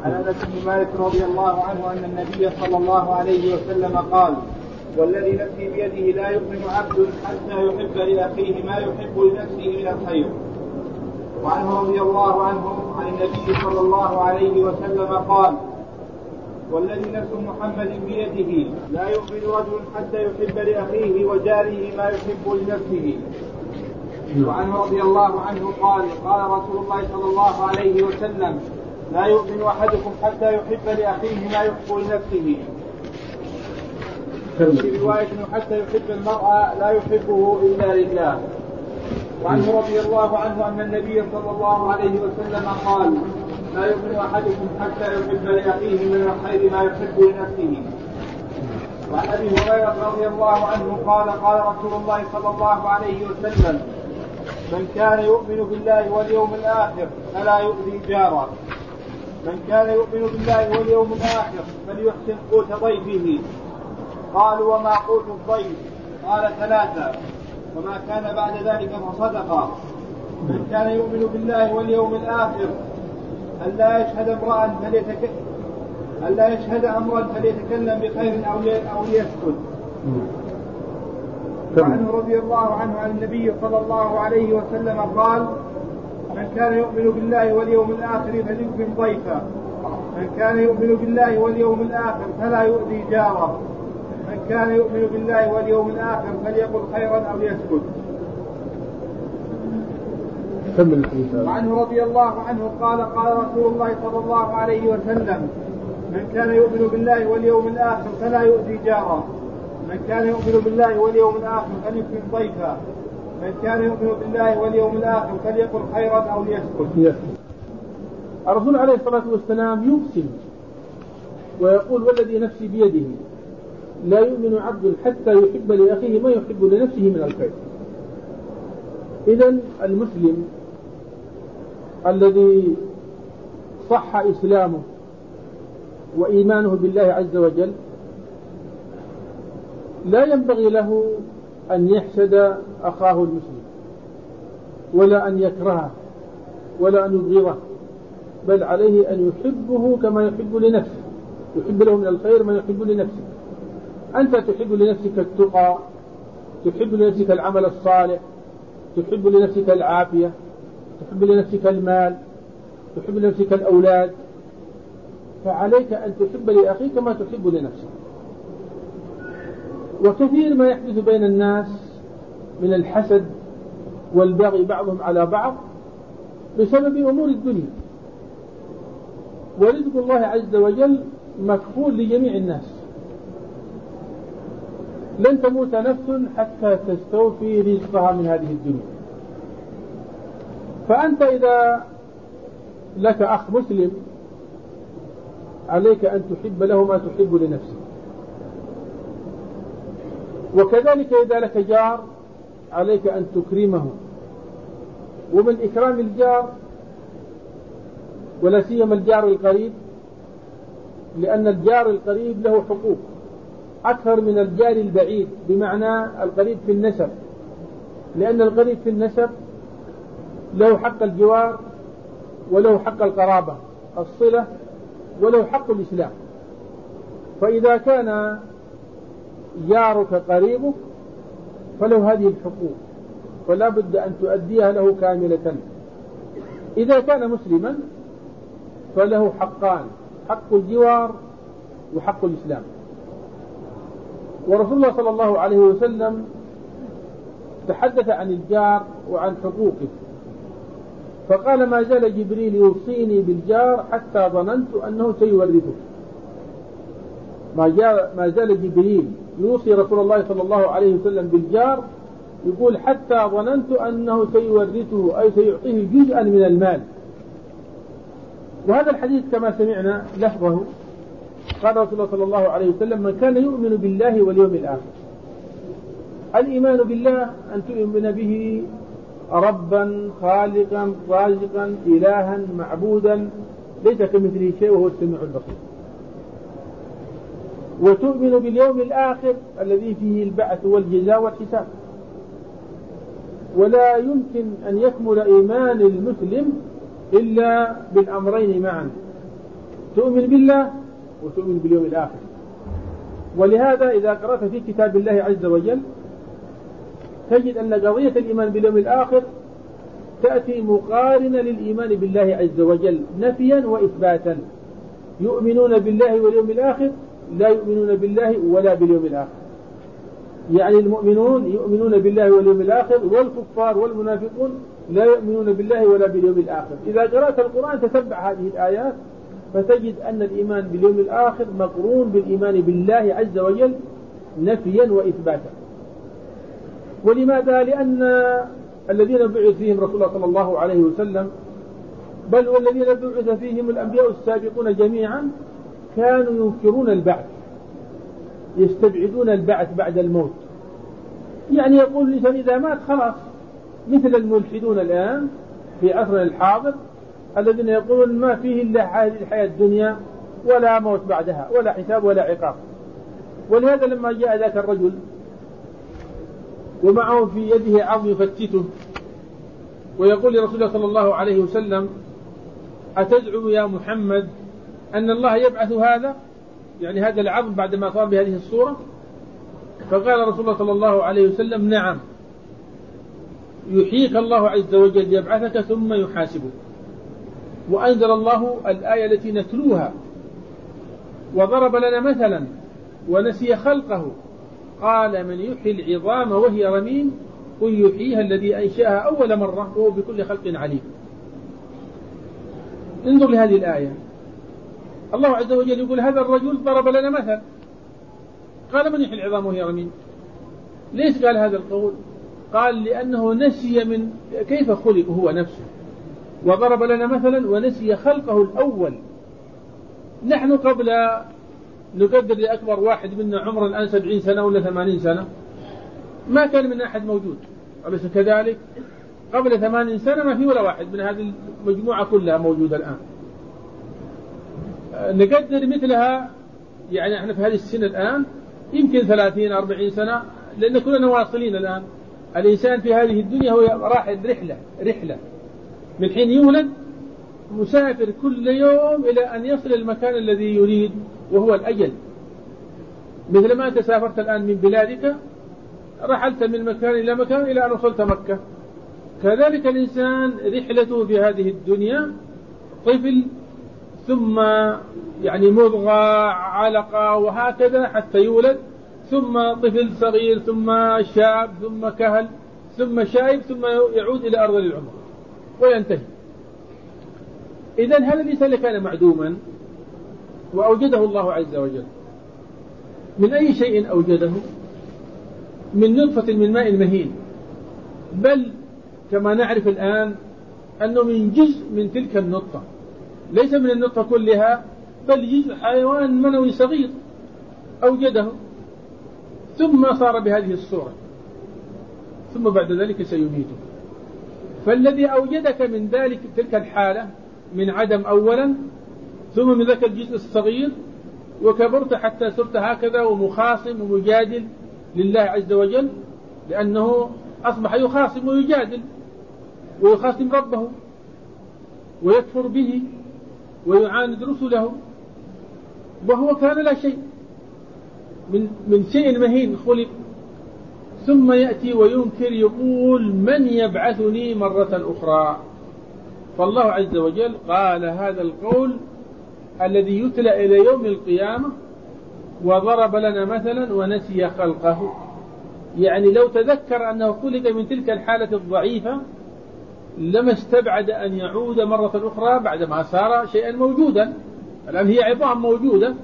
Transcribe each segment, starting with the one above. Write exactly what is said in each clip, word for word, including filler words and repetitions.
عن أنس بن مالك رضي الله عنه أن النبي صلى الله عليه وسلم قال: والذي نفسي بيده لا يؤمن عبد حتى يحب لأخيه ما يحب لنفسه من الخير. وعنه رضي الله عنه عن النبي صلى الله عليه وسلم قال: والذي نفس محمد بيده لا يؤمن رجل حتى يحب لأخيه وجاره ما يحب لنفسه. وعنه رضي الله عنه قال: قال رسول الله صلى الله عليه وسلم: لا يؤمن أحدكم حتى يحب لأخيه ما يحب لنفسه. في رواية حتى يحب المرء لا يحبه إلا لله. وعنه رضي الله عنه أن النبي صلى الله عليه وسلم قال: لا يؤمن أحدكم حتى يحب لأخيه من الخير ما يحب لنفسه. وعن أبي هريرة رضي الله عنه قال: قال رسول الله صلى الله عليه وسلم: من كان يؤمن بالله واليوم الآخر فلا يؤذي جاره. من كان يؤمن بالله واليوم الآخر فليحسن قوت ضيفه. قالوا: وما قوت الضيف؟ قال: ثلاثة، وما كان بعد ذلك فصدقة. من كان يؤمن بالله واليوم الآخر ألا يشهد امرأ فليتك... ألا يشهد أمرا فليتكلم بخير أو ليسكت. وعنه رضي الله عنه عن النبي صلى الله عليه وسلم قال: من كان يؤمن بالله واليوم الآخر فليكرم ضيفه. من كان يؤمن بالله واليوم الآخر فلا يؤذي جاره. من كان يؤمن بالله واليوم الآخر فليقل خيرا أو ليسكت. وعنه رضي الله عنه قال: قال رسول الله صلى الله عليه وسلم: من كان يؤمن بالله واليوم الآخر فلا يؤذي جاره. من كان يؤمن بالله واليوم الآخر فليكرم ضيفه. من كان يؤمن بالله واليوم الآخر فليقل خيرا أو ليسكت. الرسول عليه الصلاة والسلام يقسم ويقول: والذي نفسي بيده لا يؤمن عبد حتى يحب لأخيه ما يحب لنفسه من الخير. إذن المسلم الذي صح إسلامه وإيمانه بالله عز وجل لا ينبغي له أن يحسد أخاه المسلم ولا أن يكرهه ولا أن يبغضه، بل عليه أن يحبه كما يحب لنفسه، يحب له من الخير ما يحب لنفسه. أنت تحب لنفسك التقى، تحب لنفسك العمل الصالح، تحب لنفسك العافية، تحب لنفسك المال، تحب لنفسك الأولاد، فعليك أن تحب لأخيك ما تحب لنفسك. وكثير ما يحدث بين الناس من الحسد والبغي بعضهم على بعض بسبب أمور الدنيا، ورزق الله عز وجل مكفول لجميع الناس. لن تموت نفس حتى تستوفي رزقها من هذه الدنيا. فأنت إذا لك أخ مسلم عليك أن تحب له ما تحب لنفسك، وكذلك إذا لك جار عليك أن تكرمه. ومن إكرام الجار ولا سيما الجار القريب، لأن الجار القريب له حقوق أكثر من الجار البعيد، بمعنى القريب في النسب، لأن القريب في النسب له حق الجوار وله حق القرابة الصلة وله حق الإسلام. فإذا كان جارك قريبك فله هذه الحقوق، فلا بد أن تؤديها له كاملة. إذا كان مسلما فله حقان: حق الجوار وحق الإسلام. ورسول الله صلى الله عليه وسلم تحدث عن الجار وعن حقوقه، فقال: ما زال جبريل يوصيني بالجار حتى ظننت أنه سيورثه. ما زال جبريل يوصي رسول الله صلى الله عليه وسلم بالجار، يقول: حتى ظننت أنه سيورثه، أي سيعطيه جزءا من المال. وهذا الحديث كما سمعنا لفظه، قال رسول الله صلى الله عليه وسلم: من كان يؤمن بالله واليوم الآخر. الإيمان بالله أن تؤمن به ربا خالقا رازقا إلها معبودا ليس كمثله شيء وهو السميع البصير. وتؤمن باليوم الآخر الذي فيه البعث والجزاء والحساب. ولا يمكن أن يكمل إيمان المسلم إلا بالأمرين معا: تؤمن بالله وتؤمن باليوم الآخر. ولهذا إذا قرأت في كتاب الله عز وجل تجد أن قضية الإيمان باليوم الآخر تأتي مقارنة للإيمان بالله عز وجل نفيا وإثباتا. يؤمنون بالله واليوم الآخر لا يؤمنون بالله ولا باليوم الآخر. يعني المؤمنون يؤمنون بالله واليوم الآخر، والكفار والمنافقون لا يؤمنون بالله ولا باليوم الآخر. إذا قرأت القرآن تتبع هذه الآيات فتجد أن الإيمان باليوم الآخر مقرون بالإيمان بالله عز وجل نفيا وإثباتا. ولماذا؟ لأن الذين بعث فيهم رسول الله صلى الله عليه وسلم، بل والذين بعث فيهم الأنبياء السابقون جميعا، كانوا ينكرون البعث، يستبعدون البعث بعد الموت. يعني يقول الإنسان إذا مات خلاص، مثل الملحدون الآن في عصرنا الحاضر الذين يقولون ما فيه إلا هذه الحياة الدنيا ولا موت بعدها ولا حساب ولا عقاب. ولهذا لما جاء ذاك الرجل ومعه في يده عظم يفتته ويقول لرسول الله صلى الله عليه وسلم: أتزعم يا محمد أن الله يبعث هذا، يعني هذا العظم بعد ما صار بهذه الصورة؟ فقال رسول الله صلى الله عليه وسلم: نعم، يحييك الله عز وجل يبعثك ثم يحاسبك. وأنزل الله الآية التي نتلوها: وضرب لنا مثلا ونسي خلقه قال من يحيي العظام وهي رميم قل يحييها الذي أنشأها أول مرة وهو بكل خلق عليم. انظر لهذه الآية، الله عز وجل يقول هذا الرجل ضرب لنا مثل، قال من يحيي العظام وهي رميم. ليش قال هذا القول؟ قال لأنه نسي من كيف خلق هو نفسه، وضرب لنا مثلا ونسي خلقه الأول. نحن قبل نقدر لأكبر واحد منا عمر الآن سبعين سنة ولا ثمانين سنة ما كان من أحد موجود، أليس كذلك؟ قبل ثمانين سنة ما في ولا واحد من هذه المجموعة كلها موجودة الآن. نقدر مثلها يعني احنا في هذه السنة الآن يمكن ثلاثين أربعين سنة، لأن كلنا واصلين الآن. الإنسان في هذه الدنيا هو راح رحلة رحلة من حين يولد مسافر كل يوم إلى أن يصل المكان الذي يريد وهو الأجل. مثل ما أنت سافرت الآن من بلادك رحلت من مكان إلى مكان إلى أن وصلت مكة، كذلك الإنسان رحلته في هذه الدنيا طفل ثم يعني مضغة علقة وهكذا حتى يولد، ثم طفل صغير ثم شاب ثم كهل ثم شايب ثم يعود إلى أرض العمر وينتهي. إذن هذا الإنسان كان معدوما وأوجده الله عز وجل. من أي شيء أوجده؟ من نطفة من ماء مهين، بل كما نعرف الآن أنه من جزء من تلك النطفة، ليس من النطفة كلها بل جزء حيوان منوي صغير أوجده ثم صار بهذه الصورة، ثم بعد ذلك سيميته. فالذي أوجدك من ذلك تلك الحالة من عدم أولا، ثم من ذاك الجزء الصغير وكبرت حتى صرت هكذا ومخاصم ومجادل لله عز وجل، لأنه أصبح يخاصم ويجادل ويخاصم ربه ويكفر به ويعاند رسله، وهو كان لا شيء من, من شيء مهين خلق، ثم يأتي وينكر يقول من يبعثني مرة أخرى. فالله عز وجل قال هذا القول الذي يتلى إلى يوم القيامة: وضرب لنا مثلا ونسي خلقه. يعني لو تذكر أنه خلق من تلك الحالة الضعيفة لما استبعد أن يعود مرة أخرى بعدما صار شيئا موجودا. الآن هي عظام موجودة،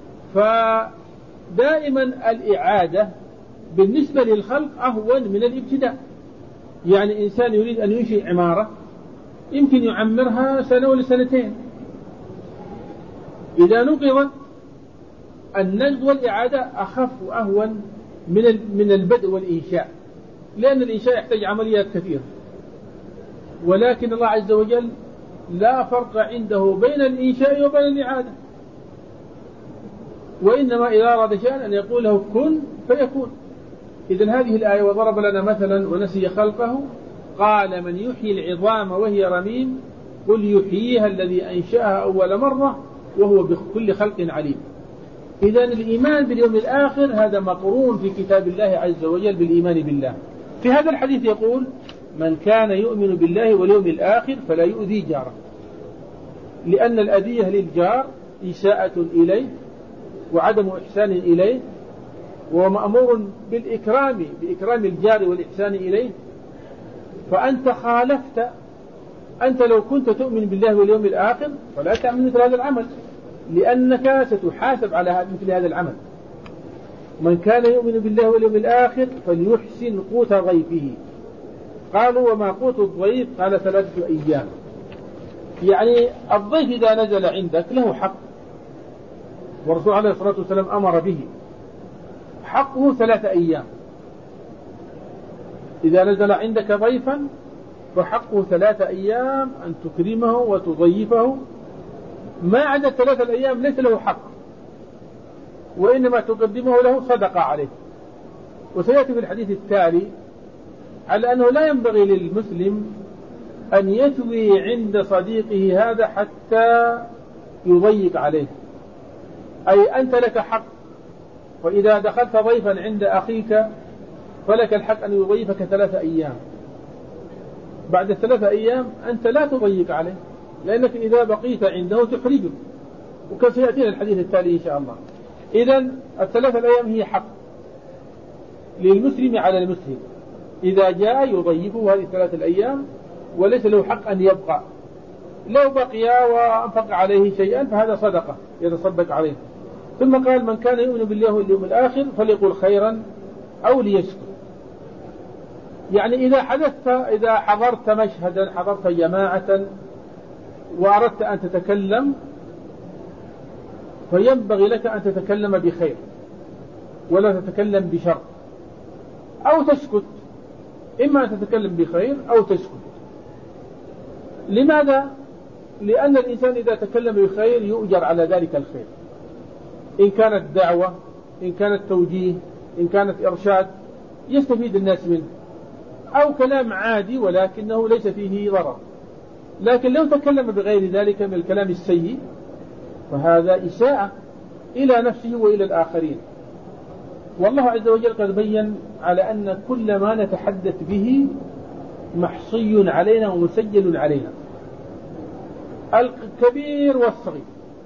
فدائما الإعادة بالنسبة للخلق أهون من الابتداء. يعني إنسان يريد أن ينشئ عمارة يمكن يعمرها سنة ولا سنتين، إذا نقض النقض والإعادة أخف وأهون من من البدء والإنشاء، لأن الإنشاء يحتاج عمليات كثيرة. ولكن الله عز وجل لا فرق عنده بين الإنشاء وبين الإعادة، وإنما إذا أراد شيئا أن يقول له كن فيكون. إذن هذه الآية وضرب لنا مثلا ونسي خلقه قال من يحيي العظام وهي رميم قل يحييها الذي أنشأها أول مرة وهو بكل خلق عليم. إذن الإيمان باليوم الآخر هذا مقرون في كتاب الله عز وجل بالإيمان بالله. في هذا الحديث يقول: من كان يؤمن بالله واليوم الآخر فلا يؤذي جاره، لأن الأذية للجار إساءة إليه وعدم إحسان إليه، ومأمور بالإكرام بإكرام الجار والإحسان إليه. فأنت خالفت، أنت لو كنت تؤمن بالله واليوم الآخر فلا تعمل مثل هذا العمل، لأنك ستحاسب على مثل هذا العمل. من كان يؤمن بالله واليوم الآخر فليحسن قوت ضيفه. قالوا: وما قوت الضيف؟ قال: ثلاثة أيام. يعني الضيف إذا نزل عندك له حق، والرسول عليه الصلاة والسلام أمر به، حقه ثلاثة أيام. إذا نزل عندك ضيفا فحقه ثلاثة أيام أن تكرمه وتضيفه، ما عدا ثلاثة الأيام ليس له حق، وإنما تقدمه له صدقة عليه. وسيأتي في الحديث التالي على أنه لا ينبغي للمسلم أن يتوي عند صديقه هذا حتى يضيق عليه. أي أنت لك حق، وإذا دخلت ضيفا عند أخيك فلك الحق أن يضيفك ثلاثة أيام. بعد الثلاثة أيام أنت لا تضيق عليه، لأنك إذا بقيت عنده تحرجه، وكسيأتينا الحديث التالي إن شاء الله. إذن الثلاثة الأيام هي حق للمسلم على المسلم، إذا جاء يضيفه هذه الثلاثة الأيام، وليس له حق أن يبقى. لو بقي وأنفق عليه شيئا فهذا صدقة يتصدق عليه. ثم قال: من كان يؤمن بالله واليوم الآخر فليقل خيرا أو ليسكت. يعني إذا حدثت، إذا حضرت مشهدا، حضرت جماعة وأردت أن تتكلم، فينبغي لك أن تتكلم بخير ولا تتكلم بشر، أو تسكت. إما أن تتكلم بخير أو تسكت. لماذا؟ لأن الإنسان إذا تكلم بخير يؤجر على ذلك الخير، إن كانت دعوة، إن كانت توجيه، إن كانت إرشاد، يستفيد الناس منه. أو كلام عادي ولكنه ليس فيه ضرر. لكن لو تكلم بغير ذلك من الكلام السيء فهذا إساءة إلى نفسه وإلى الآخرين. والله عز وجل قد بين على أن كل ما نتحدث به محصي علينا ومسجل علينا، الكبير والصغير.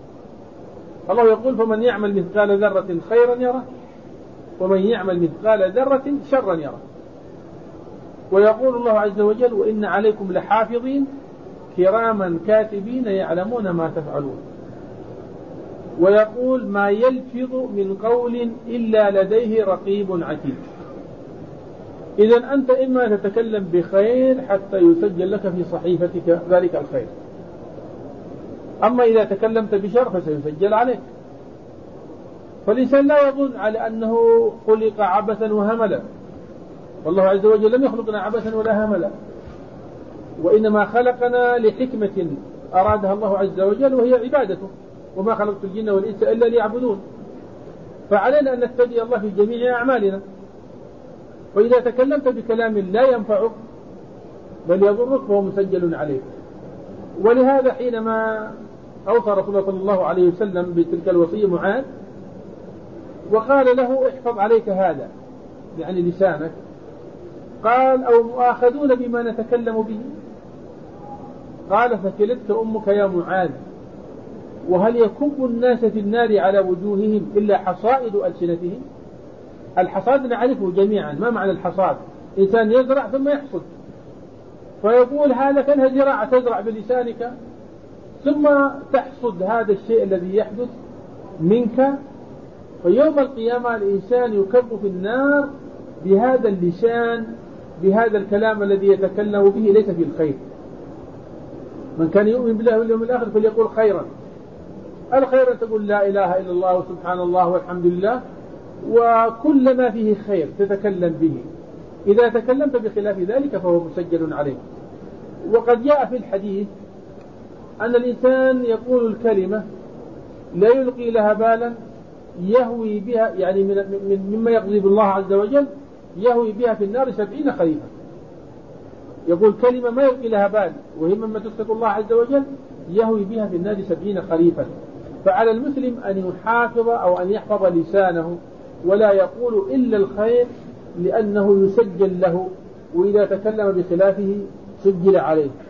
الله يقول: فمن يعمل مثقال ذرة خيرا يره، ومن يعمل مثقال ذرة شرا يره. ويقول الله عز وجل: وإن عليكم لحافظين كراما كاتبين يعلمون ما تفعلون. ويقول: ما يلفظ من قول إلا لديه رقيب عتيد. إذن أنت إما تتكلم بخير حتى يسجل لك في صحيفتك ذلك الخير، أما إذا تكلمت بشر فسيسجل عليك. فالإنسان لا يظن على أنه خلق عبثا وهملا، والله عز وجل لم يخلقنا عبثا ولا هملا، وإنما خلقنا لحكمة أرادها الله عز وجل، وهي عبادته. وما خلقت الجن والإنس إلا ليعبدون. فعلينا أن نتقي الله في جميع أعمالنا. وإذا تكلمت بكلام لا ينفعك بل يضرك فهو مسجل عليك. ولهذا حينما أوصى رسول الله صلى الله عليه وسلم بتلك الوصية معاذ وقال له: احفظ عليك هذا، يعني لسانك، قال: أو مؤاخذون بما نتكلم به؟ قال: فكلتك أمك يا معاذ، وهل يكب الناس في النار على وجوههم إلا حصائد ألسنتهم؟ الحصاد نعرفه جميعا. ما معنى الحصاد؟ إنسان يزرع ثم يحصد، فيقول هذا كانها زراعة، تزرع بلسانك ثم تحصد هذا الشيء الذي يحدث منك. فيوم القيامة الإنسان يكب في النار بهذا اللسان، بهذا الكلام الذي يتكلم به ليس فيه الخير. من كان يؤمن بالله واليوم الآخر فليقول خيرا. الخير أن تقول لا إله إلا الله وسبحان الله والحمد لله، وكل ما فيه خير تتكلم به. إذا تكلمت بخلاف ذلك فهو مسجل عليك. وقد جاء في الحديث أن الإنسان يقول الكلمة لا يلقي لها بالا يهوي بها، يعني من مما يغضب الله عز وجل، يهوي بها في النار سبعين خريفا. يقول كلمة ما يلقي لها بال وهي مما تسخط الله عز وجل، يهوي بها في النار سبعين خريفا. فعلى المسلم أن يحافظ أو أن يحفظ لسانه ولا يقول إلا الخير، لأنه يسجل له، وإذا تكلم بخلافه سجل عليه.